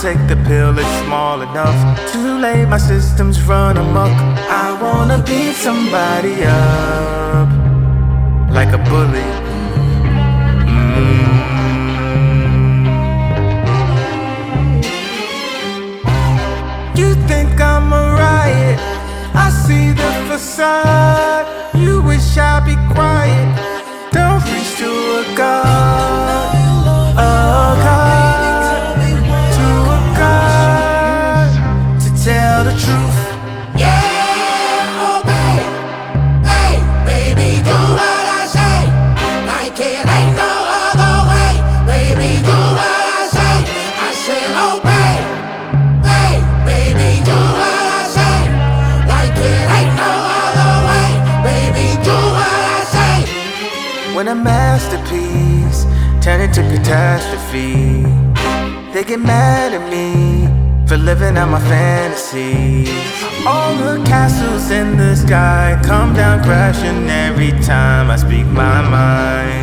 take the pill, it's small enough. Too late, my systems run amok. I wanna beat somebody up like a bully. You think I'm a riot? I see the facade. You wish I'd be quiet. Don't reach to a god, to a god, to tell the truth. Yeah, obey, hey, baby, do what I say. Like it ain't no other way. Baby, do what I say. I said obey, hey, baby, do what I say. Like it ain't no other way. Baby, do what I say. When a masterpiece turn into catastrophe, they get mad at me for living out my fantasies. All the castles in the sky come down crashing every time I speak my mind.